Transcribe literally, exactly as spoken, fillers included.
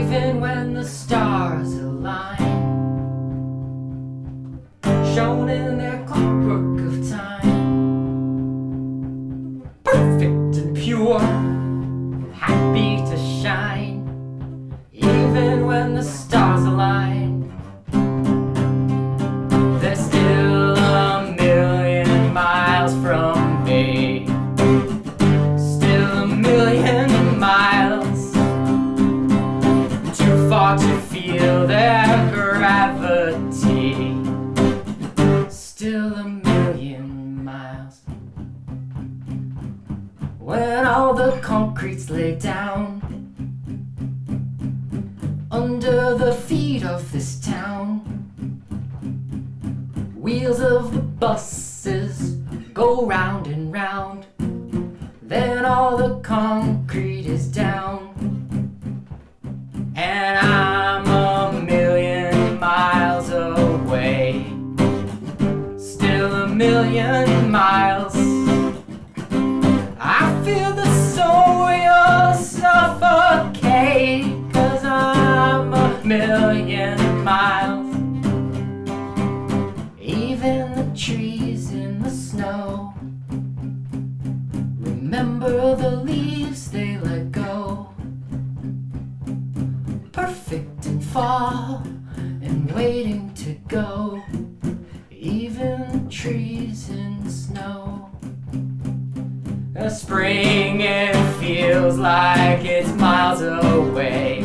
even when the stars align, shown in their clockwork of time, perfect and pure, happy to shine, even when the stars align. They're still a million miles from me, still a million miles, too far to feel their gravity, still a million miles. When all the concrete's laid down under the feet of this town, wheels of the buses go round and round, then all the concrete is down, and I'm a million miles away, still a million miles. I feel the soul you'll suffocate, 'cause I'm a million miles. Even the trees in the snow remember the leaves they let go, perfect and fall and waiting to go. Even the trees in the snow. A spring, it feels like it's miles away,